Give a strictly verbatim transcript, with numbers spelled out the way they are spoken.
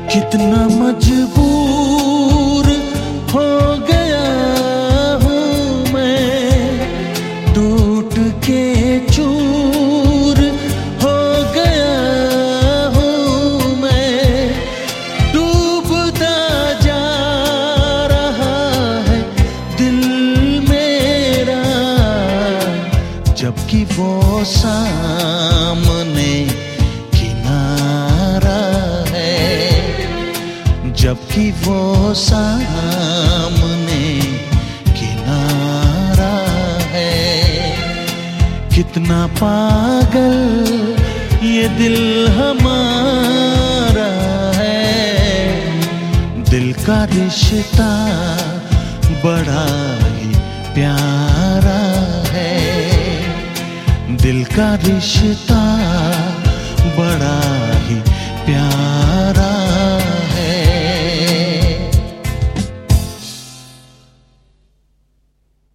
कितना मजबूर हो गया हूँ मैं, टूट के चूर हो गया हूँ मैं। डूबता जा रहा है दिल मेरा, जबकि वो सामने किनारा है, जबकि वो सामने किनारा है। कितना पागल ये दिल हमारा है, दिल का रिश्ता बड़ा ही प्यारा है, दिल का रिश्ता बड़ा